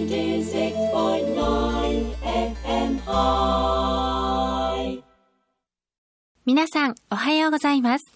96.9 FM ハイ。 皆さんおはようございます。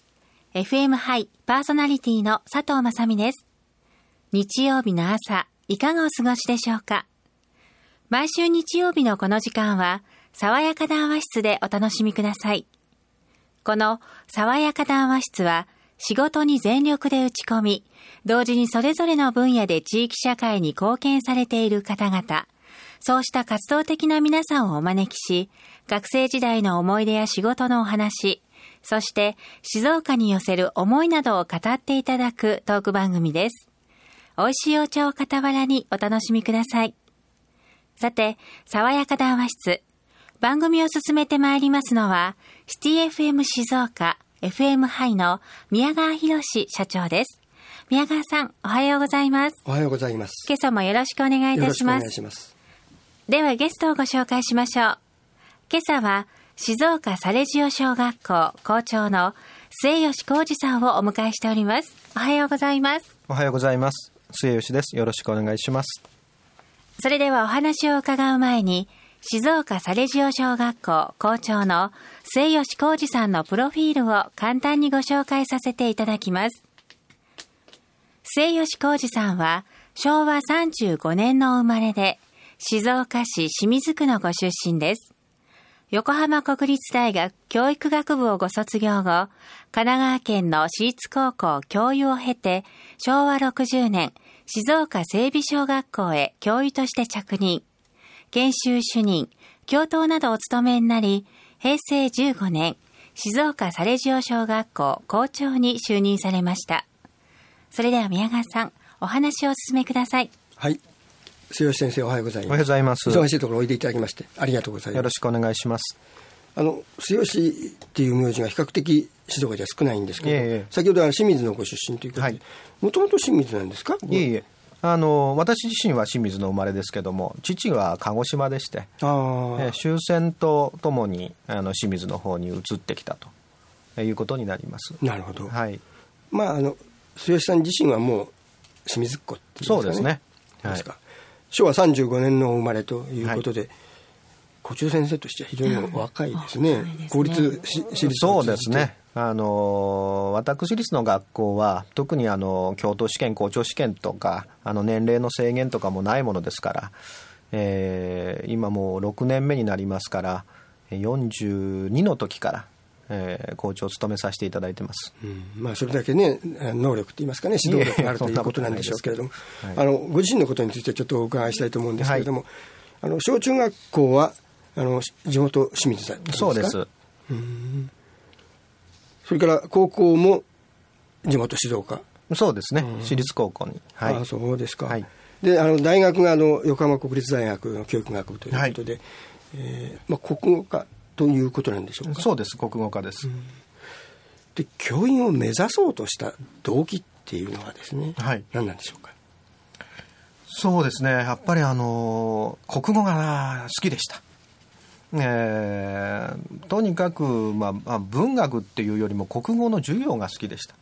FM ハイパーソナリティの佐藤正美です。日曜日の朝いかがお過ごしでしょうか。毎週日曜日のこの時間は爽やか談話室でお楽しみください。この爽やか談話室は仕事に全力で打ち込み、同時にそれぞれの分野で地域社会に貢献されている方々、そうした活動的な皆さんをお招きし、学生時代の思い出や仕事のお話、そして静岡に寄せる思いなどを語っていただくトーク番組です。美味しいお茶を傍らにお楽しみください。さて、爽やか談話室。番組を進めてまいりますのは、シティ FM 静岡、FM ハイの宮川博社長です。宮川さん、おはようございます。 おはようございます。 今朝もよろしくお願いいたします。 よろしくお願いします。 ではゲストをご紹介しましょう。今朝は、静岡サレジオ小学校校長の末吉浩二さんをお迎えしております。おはようございます。 おはようございます。末吉です。よろしくお願いします。 それではお話を伺う前に、静岡サレジオ小学校校長の末吉浩二さんのプロフィールを簡単にご紹介させていただきます。末吉浩二さんは昭和35年の生まれで、静岡市清水区のご出身です。横浜国立大学教育学部をご卒業後、神奈川県の私立高校教諭を経て、昭和60年、静岡整備小学校へ教諭として着任。研修主任、教頭などをお務めになり、平成15年、静岡サレジオ小学校校長に就任されました。それでは宮川さん、お話をお進めください。 はい。末吉先生、おはようございます。 おはようございます。 忙しいところおいでいただきましてありがとうございます。 よろしくお願いします。 末吉っていう名字が比較的静岡では少ないんですけど、先ほどは清水のご出身ということで、もともと清水なんですか？ いえいえ。私自身は清水の生まれですけども、父は鹿児島でして、終戦とともに清水の方に移ってきたということになります。 なるほど。 はい。 まあ末吉さん自身はもう清水っ子っていうんですかね。そうですね。はい。昭和35年の生まれということで、校長先生としては非常に若いですね。公立私立。 そうですね。私立の学校は特に教頭試験校長試験とか年齢の制限とかもないものですから、今もう6年目になりますから42の時から、校長を務めさせていただいてます。 まあ、それだけね能力といいますかね、指導力があるということなんでしょうけれども、ご自身のことについてちょっとお伺いしたいと思うんですけれども、小中学校は地元清水だったんですか？ そうです。 それから高校も地元静岡。 そうですね。私立高校に。 はい。そうですか。はい。で大学が横浜国立大学の教育学部ということで、国語科ということなんでしょうか？ そうです。国語科です。 で教員を目指そうとした動機っていうのはですね、何なんでしょうか？ そうですね。やっぱり国語が好きでした。とにかく、文学っていうよりも国語の授業が好きでした。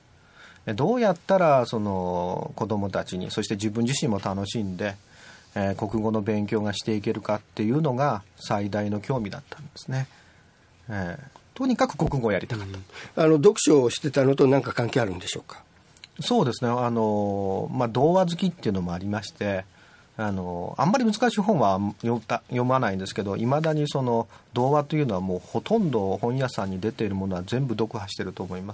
どうやったら子どもたちに、そして自分自身も楽しんで、国語の勉強がしていけるかっていうのが最大の興味だったんですね。とにかく国語をやりたかった。 読書をしてたのと何か関係あるんでしょうか？ そうですね。童話好きっていうのもありまして、あんまり難しい本は読まないんですけど、いまだに童話というのはもうほとんど本屋さんに出ているものは全部読破していると思います。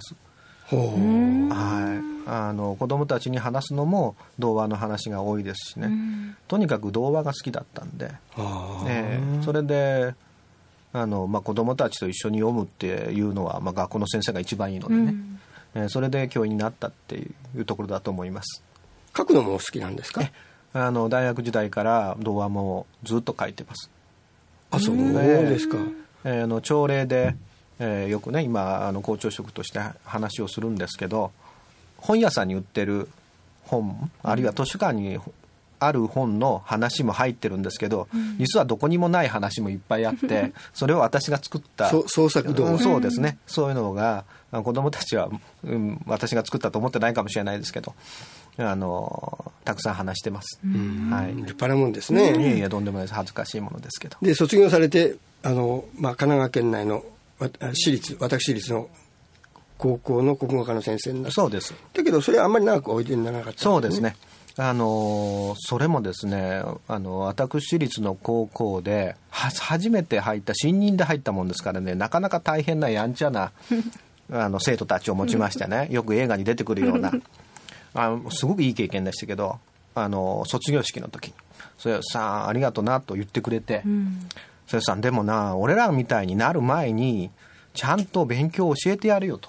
はい。子供たちに話すのも童話の話が多いですしね。とにかく童話が好きだったんで、それで子供たちと一緒に読むっていうのは、学校の先生が一番いいのでね、それで教員になったっていうところだと思います。 書くのもお好きなんですか？ 大学時代から童話もずっと書いてます。 そうですか。 朝礼で、よくね今校長職として話をするんですけど、本屋さんに売ってる本、あるいは図書館にある本の話も入ってるんですけど、実はどこにもない話もいっぱいあってそれを私が作った創作童話、 そうですね、そういうのが子どもたちは、私が作ったと思ってないかもしれないですけど、 たくさん話してます。 はい、立派なもんですね。 いやとんでもないです。恥ずかしいものですけど。 で卒業されて神奈川県内の私立の高校の国語科の先生になって。 そうです。 だけどそれはあんまり長くおいでにならなかったんですね。 そうですね。それもですね、私立の高校で初めて入った、新任で入ったもんですからね、なかなか大変なやんちゃな生徒たちを持ちましてね、よく映画に出てくるようなすごくいい経験でしたけど、卒業式の時にそれさんありがとなと言ってくれて、それさんでもな、俺らみたいになる前にちゃんと勉強を教えてやるよと。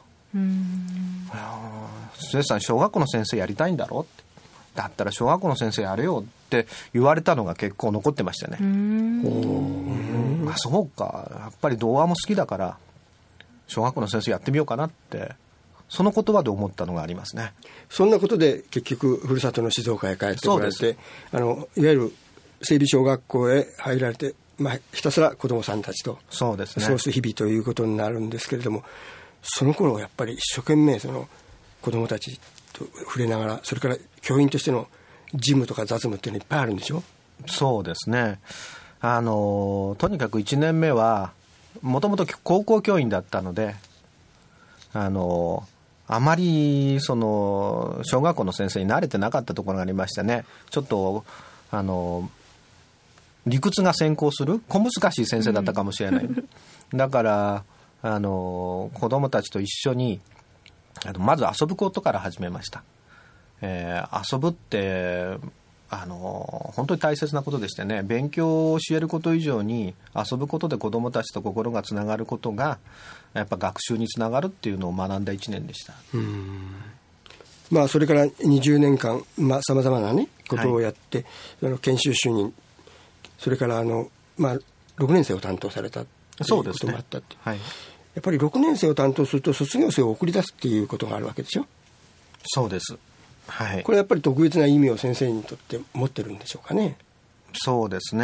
それさん小学校の先生やりたいんだろって、だったら小学校の先生やれよって言われたのが結構残ってましたね。そうか、やっぱり童話も好きだから小学校の先生やってみようかなって、その言葉で思ったのがありますね。 そんなことで結局ふるさとの静岡へ帰ってこられて、いわゆる整備小学校へ入られて、ひたすら子どもさんたちと過ごす日々ということになるんですけれども、その頃やっぱり一生懸命その子どもたちと触れながら、それから教員としての事務とか雑務っていうのいっぱいあるんでしょ。 そうですね。とにかく1年目はもともと高校教員だったので、あまりその小学校の先生に慣れてなかったところがありましてね、ちょっと理屈が先行する小難しい先生だったかもしれない、だから子どもたちと一緒にまず遊ぶことから始めました。遊ぶって本当に大切なことでしてね、勉強を教えること以上に遊ぶことで子どもたちと心がつながることがやっぱ学習につながるっていうのを学んだ1年でした。 それから20年間さまざまなねことをやって、研修主任、それから6年生を担当されたということもあったって、やっぱり6年生を担当すると卒業生を送り出すっていうことがあるわけでしょ。 そうです。 これやっぱり特別な意味を先生にとって持ってるんでしょうかね。 そうですね。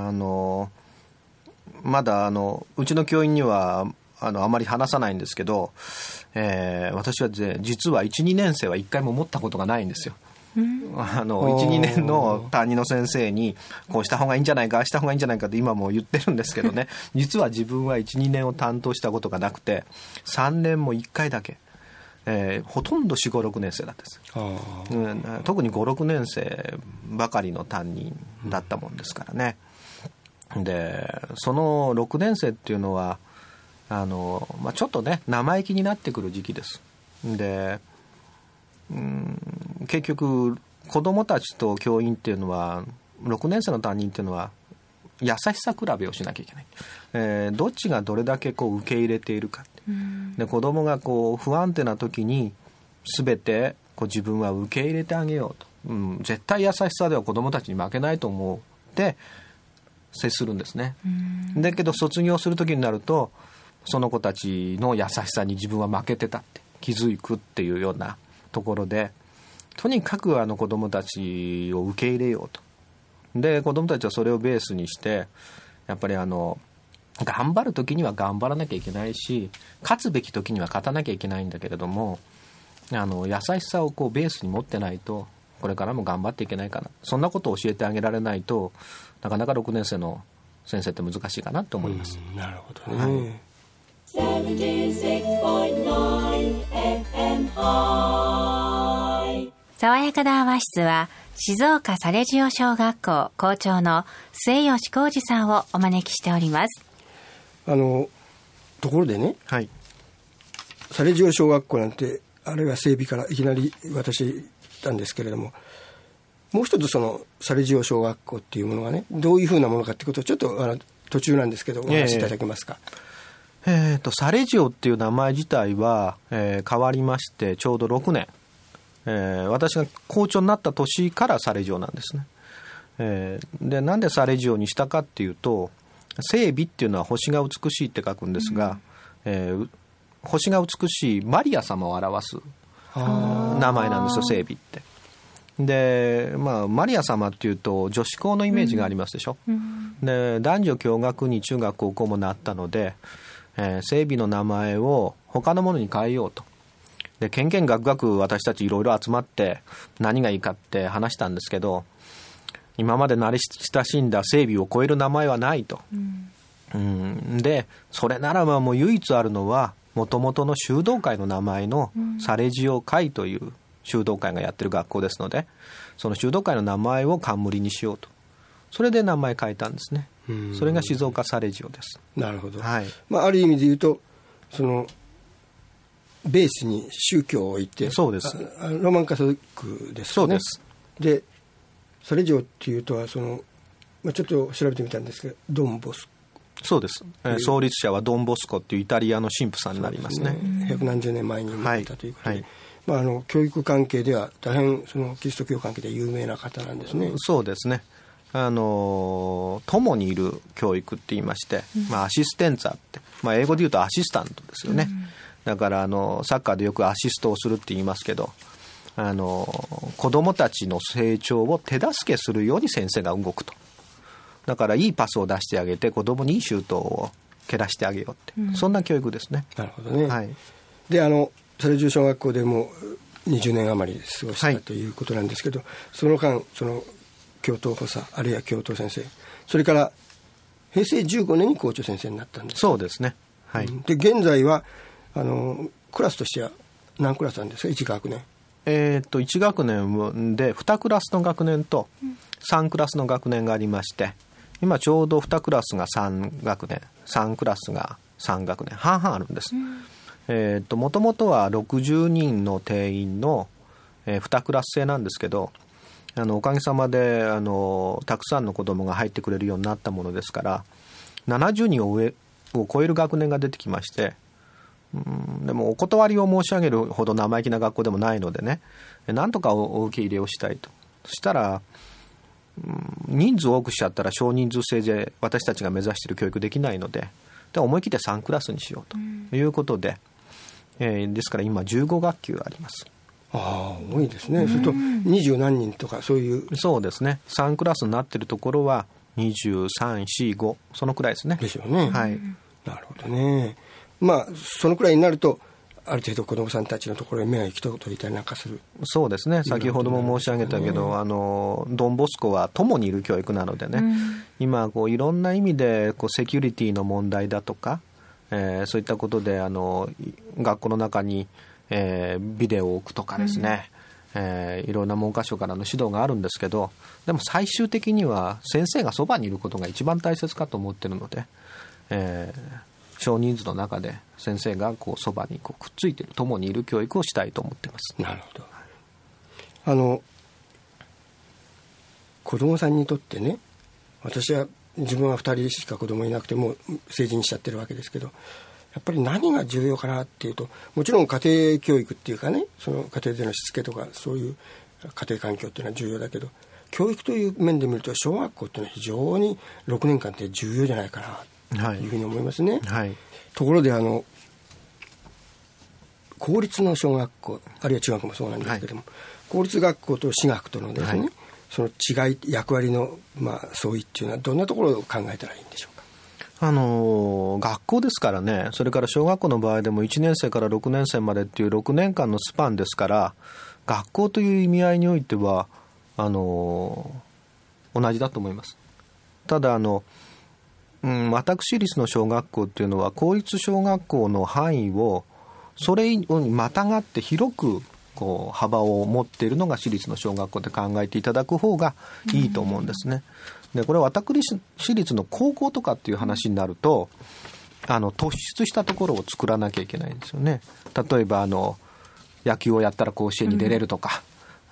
まだうちの教員にはあまり話さないんですけど、私は実は 1,2 年生は1回も持ったことがないんですよ。1、2年の担任の先生にこうした方がいいんじゃないか、ああした方がいいんじゃないかって今も言ってるんですけどね実は自分は 1,2 年を担当したことがなくて、3年も1回だけ、ほとんど 4,5,6 年生だったんです。特に 5,6 年生ばかりの担任だったもんですからね。でその6年生っていうのはちょっとね生意気になってくる時期です。で結局子どもたちと教員っていうのは、6年生の担任っていうのは優しさ比べをしなきゃいけない、どっちがどれだけこう受け入れているか、で子どもがこう不安定な時に全てこう自分は受け入れてあげようと、絶対優しさでは子どもたちに負けないと思って接するんですね。だけど卒業する時になるとその子たちの優しさに自分は負けてたって気づくっていうようなところで、とにかく子どもたちを受け入れようと。で子どもたちはそれをベースにしてやっぱり頑張る時には頑張らなきゃいけないし、勝つべき時には勝たなきゃいけないんだけれども、優しさをこうベースに持ってないとこれからも頑張っていけないかな、そんなことを教えてあげられないとなかなか6年生の先生って難しいかなと思います。 なるほどね、 76.9 FM High。 爽やか談話室は静岡サレジオ小学校校長の末吉浩二さんをお招きしております。 ところでね、サレジオ小学校なんてあれは整備からいきなり私言ったんですけれども、もう一つそのサレジオ小学校っていうものがねどういうふうなものかってことをちょっと途中なんですけどお話しいただけますか。 サレジオっていう名前自体は、変わりましてちょうど6年、私が校長になった年からサレジオなんですね。でなんでサレジオにしたかっていうと、整備っていうのは星が美しいって書くんですが、星が美しいマリア様を表す名前なんですよ、整備って。で、マリア様っていうと女子校のイメージがありますでしょ、で男女共学に中学高校もなったので、整備の名前を他のものに変えようと。 でけんけんがくがく私たちいろいろ集まって何がいいかって話したんですけど、今まで慣れ親しんだ整備を超える名前はないと、でそれならばもう唯一あるのはもともとの修道会の名前のサレジオ会という修道会がやってる学校ですので、その修道会の名前を冠にしようと、それで名前変えたんですね。それが静岡サレジオです。 なるほど、 はい。 ある意味で言うとそのベースに宗教を置いて、 そうです。 ロマンカトリックですね。 そうです。 でサレジオっていうとはちょっと調べてみたんですけど、ドンボスコ。 そうです、創立者はドンボスコっていうイタリアの神父さんになりますね。 百何十年前に生まれたということで、教育関係では大変そのキリスト教関係で有名な方なんですね。 そうですね。共にいる教育って言いまして、アシステンツァって、英語で言うとアシスタントですよね。だからサッカーでよくアシストをするって言いますけど、子どもたちの成長を手助けするように先生が動くと。だからいいパスを出してあげて子どもにいいシュートを蹴らしてあげようって、そんな教育ですね。 なるほどね、 はい、 でサレジオ小学校でも20年余り過ごしたということなんですけど、その間教頭補佐あるいは教頭先生、それから平成15年に校長先生になったんです。 そうですね、はい。 で現在はクラスとしては何クラスなんですか、1学年。 1学年で2クラスの学年と3クラスの学年がありまして、今ちょうど2クラスが3学年、3クラスが3学年、半々あるんです。もともとは60人の定員の、2クラス制なんですけど、おかげさまでたくさんの子どもが入ってくれるようになったものですから、70人を超える学年が出てきまして、でもお断りを申し上げるほど生意気な学校でもないのでね、なんとかお受け入れをしたいと。そしたら人数多くしちゃったら少人数制で私たちが目指している教育できないので、思い切って3クラスにしようということで、ですから今15学級あります。 多いですね。それと20何人とかそういう。 そうですね。3クラスになっているところは23、4、5そのくらいですね。 でしょうね。 はい。 なるほどね。そのくらいになるとある程度子どもさんたちのところへ目が行き届いたりなんかする。 そうですね。先ほども申し上げたけど、ドンボスコは共にいる教育なのでね、今いろんな意味でセキュリティの問題だとか、そういったことで学校の中に、ビデオを置くとかですね、いろんな文科省からの指導があるんですけど、でも最終的には先生がそばにいることが一番大切かと思っているので、少人数の中で先生がそばにくっついている、共にいる教育をしたいと思っています。 なるほど。子どもさんにとってね、私は自分は2人しか子どもいなくても成人しちゃってるわけですけど、やっぱり何が重要かなっていうと、もちろん家庭教育っていうかね、その家庭でのしつけとかそういう家庭環境っていうのは重要だけど、教育という面で見ると小学校っていうのは非常に6年間って重要じゃないかなというふうに思いますね。 はい。 ところで公立の小学校あるいは中学もそうなんですけども、公立学校と私学とのですね、その違い、役割の相違っていうのはどんなところを考えたらいいんでしょうか。 学校ですからね、それから小学校の場合でも1年生から6年生までっていう6年間のスパンですから、学校という意味合いにおいては同じだと思います。ただ私立の小学校っていうのは公立小学校の範囲をそれにまたがって広く幅を持っているのが私立の小学校で考えていただく方がいいと思うんですね。でこれは私立の高校とかっていう話になると突出したところを作らなきゃいけないんですよね。例えば野球をやったら甲子園に出れるとか、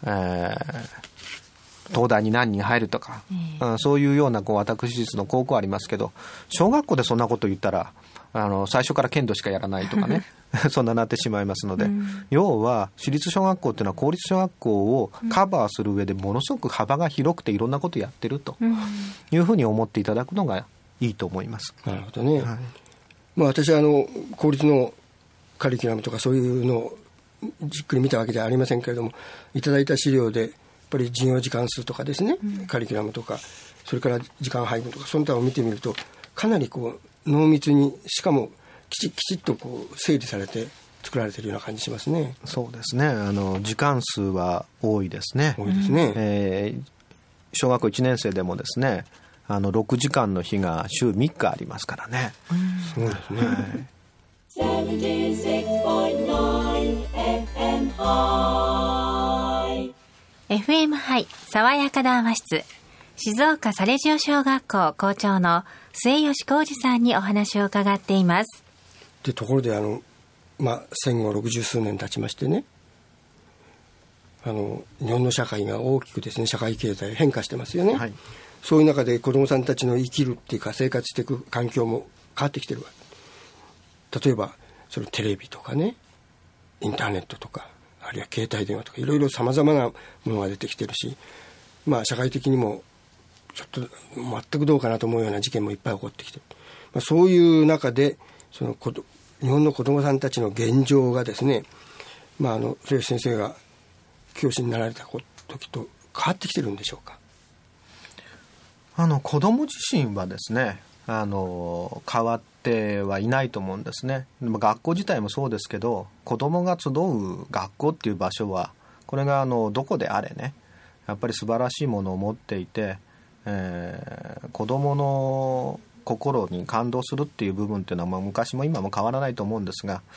東大に何人入るとか、そういうような私立の高校ありますけど、小学校でそんなこと言ったら最初から剣道しかやらないとかねそんななってしまいますので、要は私立小学校っていうのは公立小学校をカバーする上でものすごく幅が広くていろんなことをやってるというふうに思っていただくのがいいと思います。 なるほどね。私は公立のカリキュラムとかそういうのをじっくり見たわけではありませんけれども、いただいた資料でやっぱり授業時間数とかですね、カリキュラムとかそれから時間配分とかその他を見てみると、かなり濃密にしかもきちっと整理されて作られているような感じしますね。 そうですね、時間数は多いですね。 多いですね。 小学校1年生でもですね、6時間の日が週3日ありますからね。 すごいですね。 76.9 FM High FM ハイ爽やか談話室、静岡サレジオ小学校校長の末吉浩二さんにお話を伺っています。 でところで戦後60数年経ちましてね、日本の社会が大きくですね、社会経済変化してますよね、はい、そういう中で子どもさんたちの生きるっていうか生活していく環境も変わってきてるわけ。例えばそのテレビとかね、インターネットとか、あるいは携帯電話とか、いろいろさまざまなものが出てきてるし、社会的にもちょっと全くどうかなと思うような事件もいっぱい起こってきてる、そういう中で日本の子どもさんたちの現状がですね、末吉先生が教師になられた時と変わってきてるんでしょうか。 子ども自身はですね、変わってはいないと思うんですね。学校自体もそうですけど、子どもが集う学校っていう場所は、これがどこであれね、やっぱり素晴らしいものを持っていて、子どもの心に感動するっていう部分っていうのは、昔も今も変わらないと思うんですが、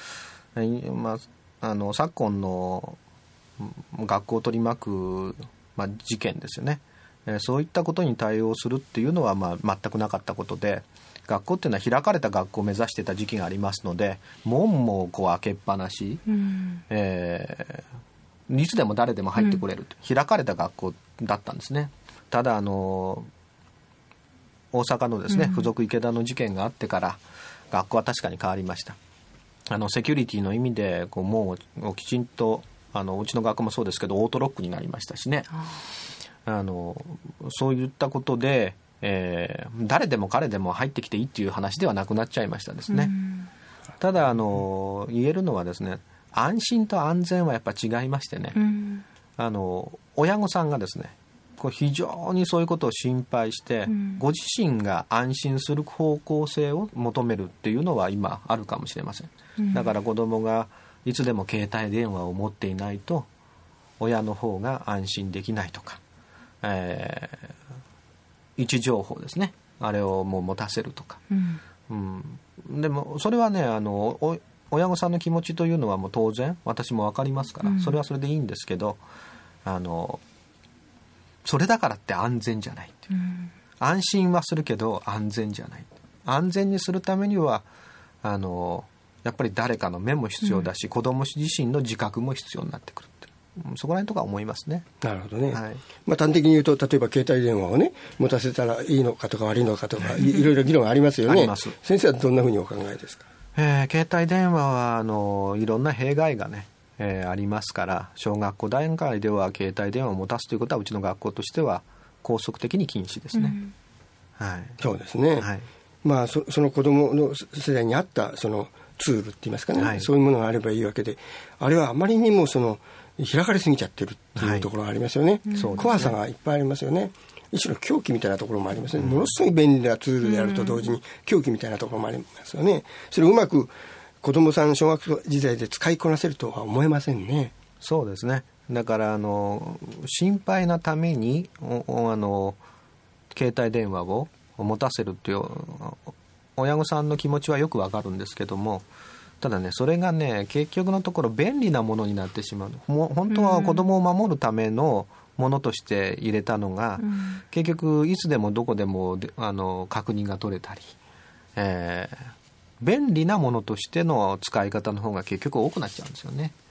昨今の学校を取り巻く、事件ですよね、そういったことに対応するっていうのは全くなかったことで、学校っていうのは開かれた学校を目指していた時期がありますので、門も開けっぱなし、いつでも誰でも入ってこれる、開かれた学校だったんですね。ただ大阪のですね、附属池田の事件があってから学校は確かに変わりました。セキュリティの意味で門をきちんとうちの学校もそうですけどオートロックになりましたしね、そういったことで、誰でも彼でも入ってきていいっていう話ではなくなっちゃいましたですね。ただ言えるのはですね、安心と安全はやっぱ違いましてね、親御さんがですね、非常にそういうことを心配して、ご自身が安心する方向性を求めるっていうのは今あるかもしれません。だから子どもがいつでも携帯電話を持っていないと親の方が安心できないとか、位置情報ですね、あれをもう持たせるとか、でもそれはね、親御さんの気持ちというのはもう当然私も分かりますから、それはそれでいいんですけど、それだからって安全じゃないって、安心はするけど安全じゃない。安全にするためにはやっぱり誰かの目も必要だし、子ども自身の自覚も必要になってくるって、そこら辺とか思いますね。 なるほどね、はい。端的に言うと、例えば携帯電話をね持たせたらいいのかとか悪いのかとかいろいろ議論ありますよね。あります。先生はどんなふうにお考えですか。 携帯電話はいろんな弊害がね、ありますから、小学校段階では携帯電話を持たすということはうちの学校としては校則的に禁止ですね、 そうですね、その子どもの世代に合ったそのツールって言いますかね、そういうものがあればいいわけで、あれはあまりにも開かれすぎちゃってるっていうところがありますよね、怖さがいっぱいありますよね。一種の狂気みたいなところもありますね、ものすごい便利なツールであると同時に狂気みたいなところもありますよね。それをうまく子どもさん小学校時代で使いこなせるとは思えませんね。 そうですね。だから心配なために携帯電話を持たせるっていう親御さんの気持ちはよくわかるんですけども、ただね、それがね結局のところ便利なものになってしまう。本当は子どもを守るためのものとして入れたのが、結局いつでもどこでも確認が取れたり、便利なものとしての使い方の方が結局多くなっちゃうんですよね。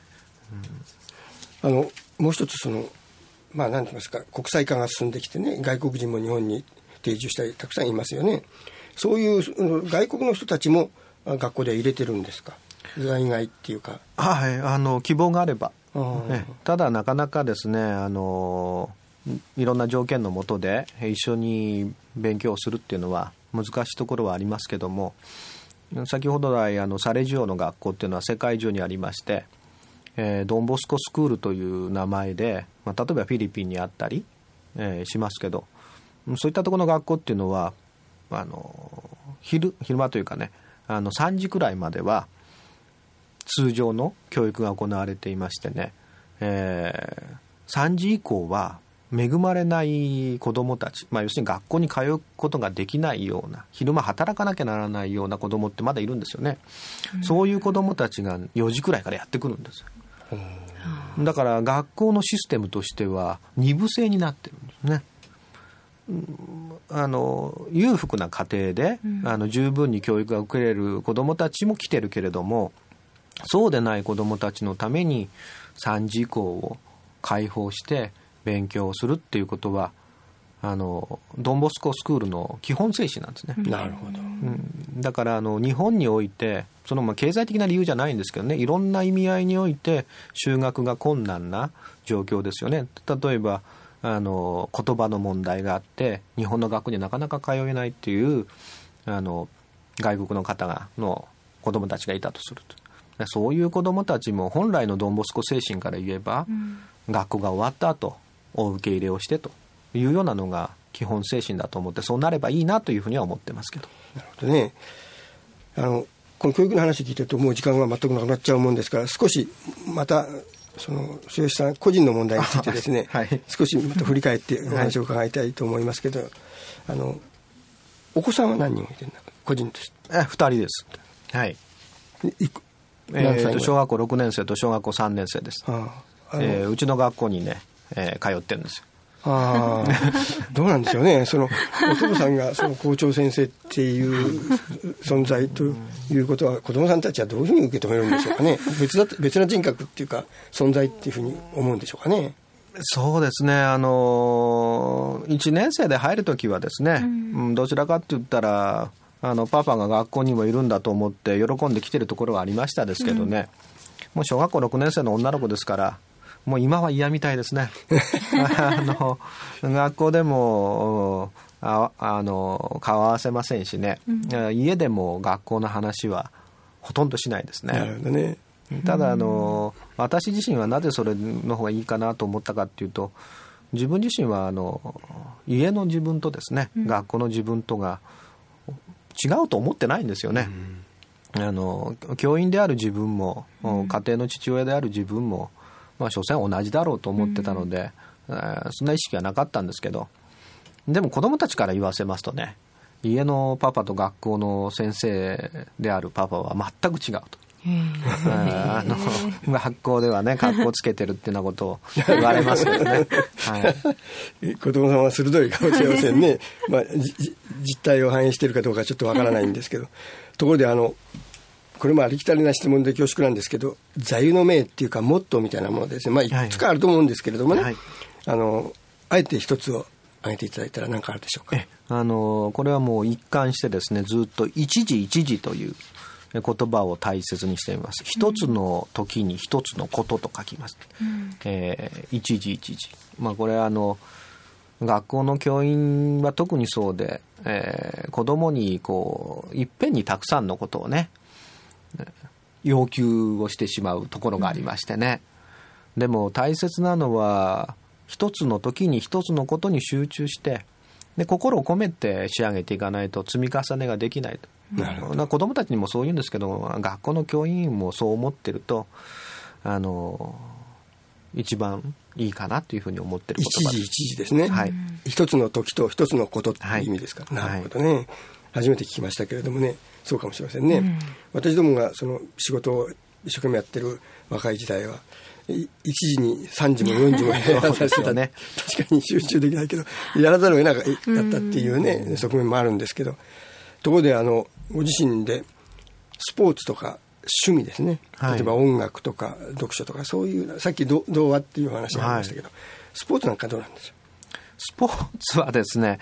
もう一つなんて言いますか、国際化が進んできてね、外国人も日本に定住したりたくさんいますよね。そういう外国の人たちも学校では入れてるんですか。在外っていうか。 希望があれば、ただなかなかですね、いろんな条件の下で一緒に勉強をするっていうのは難しいところはありますけども、先ほど来サレジオの学校っていうのは世界中にありまして、ドンボスコスクールという名前で、例えばフィリピンにあったり、しますけど、そういったところの学校っていうのは昼間というかね、3時くらいまでは通常の教育が行われていましてね、3時以降は恵まれない子どもたち、要するに学校に通うことができないような、昼間働かなきゃならないような子どもってまだいるんですよね、そういう子どもたちが4時くらいからやってくるんですよ。だから学校のシステムとしては二部制になってるんですね。裕福な家庭で、十分に教育が受けれる子どもたちも来てるけれども、そうでない子どもたちのために3時以降を開放して勉強をするっていうことはドンボスコスクールの基本精神なんですね。 なるほど。 だから日本においてその経済的な理由じゃないんですけどね、いろんな意味合いにおいて就学が困難な状況ですよね。例えば言葉の問題があって日本の学校になかなか通えないっていう外国の方の子どもたちがいたとすると、そういう子どもたちも本来のドンボスコ精神から言えば、学校が終わった後お受け入れをしてというようなのが基本精神だと思って、そうなればいいなというふうには思ってますけど。 なるほどね。この教育の話聞いてるともう時間が全くなくなっちゃうもんですから、少しまたその末吉さん個人の問題についてですね、はい、少しまた振り返ってお話を伺いたいと思いますけど、お子さんは何人いてるんだ個人として。 2人です。はい。小学校6年生と小学校3年生です。うちの学校にね、通ってるんですよ。 どうなんでしょうね。お父さんがその校長先生っていう存在ということは、子どもさんたちはどういうふうに受け止めるんでしょうかね。別な人格っていうか存在っていうふうに思うんでしょうかね。 そうですね。1年生で入るときはですね、どちらかって言ったらパパが学校にもいるんだと思って喜んで来てるところはありましたですけどね、もう小学校6年生の女の子ですから、もう今は嫌みたいですね。学校でも顔合わせませんしね、家でも学校の話はほとんどしないですね。 なるほどね。 ただ私自身はなぜそれの方がいいかなと思ったかっていうと、自分自身は家の自分とですね、学校の自分とが違うと思ってないんですよね。教員である自分も、家庭の父親である自分も、所詮同じだろうと思ってたので、そんな意識はなかったんですけど、でも子どもたちから言わせますとね、家のパパと学校の先生であるパパは全く違うと。学校ではね、格好つけてるっていうようなことを言われますけどね。はい、 子供さんは鋭いかもしれませんね。実態を反映しているかどうかちょっとわからないんですけど、ところでこれもありきたりな質問で恐縮なんですけど、座右の銘っていうかモットーみたいなものですね、いくつかあると思うんですけれどもね、はい、あえて一つを挙げていただいたら何かあるでしょうか。 これはもう一貫してですね、ずっと一時一時という言葉を大切にしています。一つの時に一つのことと書きます。一時一時。これは学校の教員は特にそうで、子供にいっぺんにたくさんのことをね、要求をしてしまうところがありましてね。でも大切なのは、一つの時に一つのことに集中して、で心を込めて仕上げていかないと積み重ねができないと。子どもたちにもそう言うんですけど、学校の教員もそう思ってると一番いいかなというふうに思ってる言葉です。 一時一時ですね、はい、一つの時と一つのことっていう意味ですか、はい、なるほどね、はい、初めて聞きましたけれどもね、そうかもしれませんね、私どもがその仕事を一生懸命やってる若い時代は1時に3時も4時もやらさせてたね。確かに集中できないけどやらざるを得なかったっていうね、側面もあるんですけど、ところでご自身でスポーツとか趣味ですね、例えば音楽とか読書とかそういう、さっき童話っていう話がありましたけど、スポーツなんかどうなんですか。 スポーツはですね、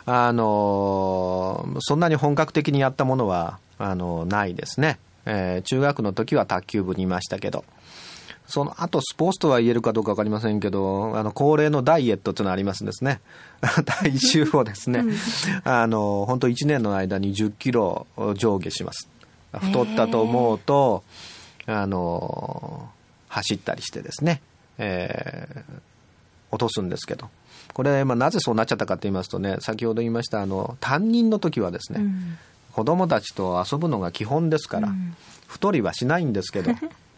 そんなに本格的にやったものはないですね。中学の時は卓球部にいましたけど、その後スポーツとは言えるかどうか分かりませんけど、恒例のダイエットというのがありますんですね。体重をですね、本当1年の間に10キロ上下します。太ったと思うと走ったりしてですね、落とすんですけど、これなぜそうなっちゃったかと言いますとね、先ほど言いました担任の時はですね、子供たちと遊ぶのが基本ですから、太りはしないんですけど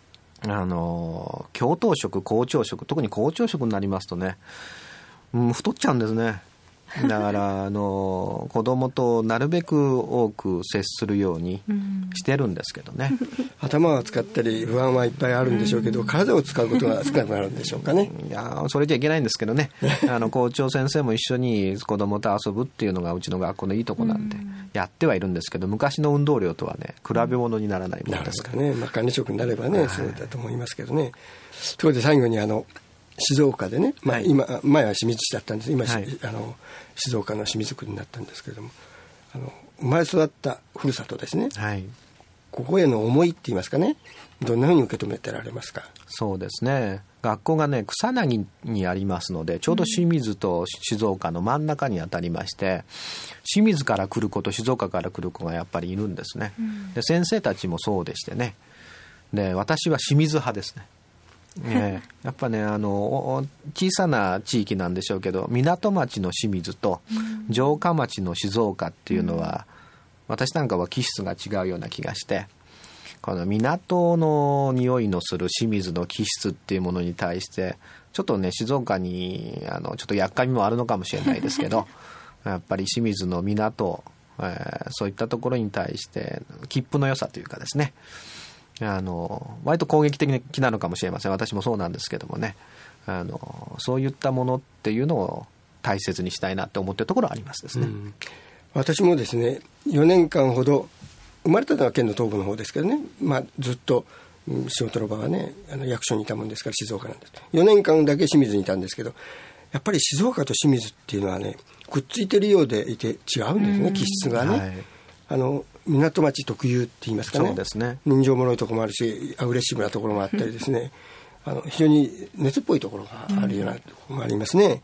教頭職、校長職、特に校長職になりますとね、太っちゃうんですね。だから子供となるべく多く接するようにしてるんですけどね。 頭を使ったり不安はいっぱいあるんでしょうけど、体を使うことが少なくなるんでしょうかね。 いや、それじゃいけないんですけどね。校長先生も一緒に子供と遊ぶっていうのがうちの学校のいいとこなんで、やってはいるんですけど、昔の運動量とはね、比べ物にならないものですからね。管理職になればね、そうだと思いますけどね。ところで最後に静岡でね、前は清水市だったんです。今、静岡の清水区になったんですけれども、生まれ育ったふるさとですね、ここへの思いって言いますかね、どんなふうに受け止めてられますか。 そうですね、学校がね、草薙にありますので、ちょうど清水と静岡の真ん中にあたりまして、清水から来る子と静岡から来る子がやっぱりいるんですね。で、先生たちもそうでしてね。で、私は清水派ですね。やっぱね、小さな地域なんでしょうけど、港町の清水と城下町の静岡っていうのは、私なんかは気質が違うような気がして、この港の匂いのする清水の気質っていうものに対してちょっとね、静岡にちょっとやっかみもあるのかもしれないですけどやっぱり清水の港、そういったところに対して切符の良さというかですね、割と攻撃的なのかもしれません。私もそうなんですけどもね、そういったものっていうのを大切にしたいなって思ってるところはありますですね。 私もですね、4年間ほど、生まれたのは県の東部の方ですけどね、ずっと仕事の場はね、役所にいたもんですから静岡なんです。4年間だけ清水にいたんですけど、やっぱり静岡と清水っていうのはね、くっついてるようでいて違うんですね、気質がね。港町特有って言いますかね。 そうですね。 人情もろいところもあるし、アグレッシブなところもあったりですね、非常に熱っぽいところがあるようなところもありますね。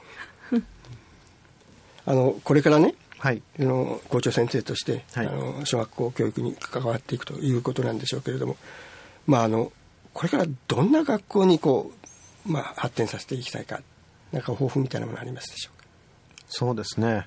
これからね、校長先生として、小学校教育に関わっていくということなんでしょうけれども、これからどんな学校に発展させていきたいか、なんか抱負みたいなものありますでしょうか。 そうですね、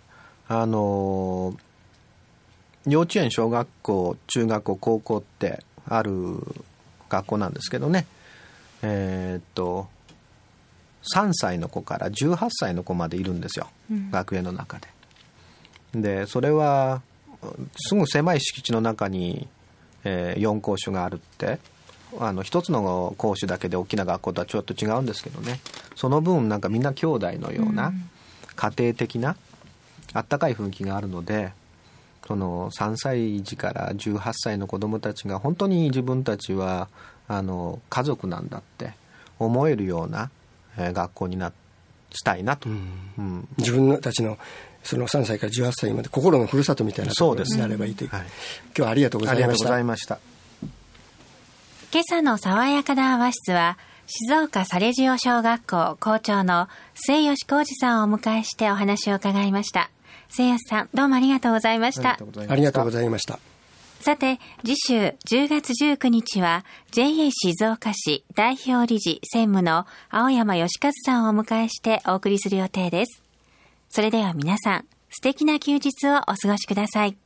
幼稚園、小学校、中学校、高校ってある学校なんですけどね、3歳の子から18歳の子までいるんですよ、学園の中で。で、それはすぐ狭い敷地の中に、4校舎があるって、一つの校舎だけで大きな学校とはちょっと違うんですけどね、その分なんかみんな兄弟のような家庭的なあったかい雰囲気があるので、その3歳児から18歳の子どもたちが本当に自分たちは家族なんだって思えるような、学校にしたいなと、 自分たちのその3歳から18歳まで心のふるさとみたいなところになればいいという、今日はありがとうございました。 ありがとうございました。 今朝の爽やか談話室は、静岡サレジオ小学校校長の末吉浩二さんをお迎えしてお話を伺いました。末吉さん、どうもありがとうございました。 ありがとうございました。 さて、次週10月19日は JA 静岡市代表理事専務の青山義和さんをお迎えしてお送りする予定です。それでは皆さん、素敵な休日をお過ごしください。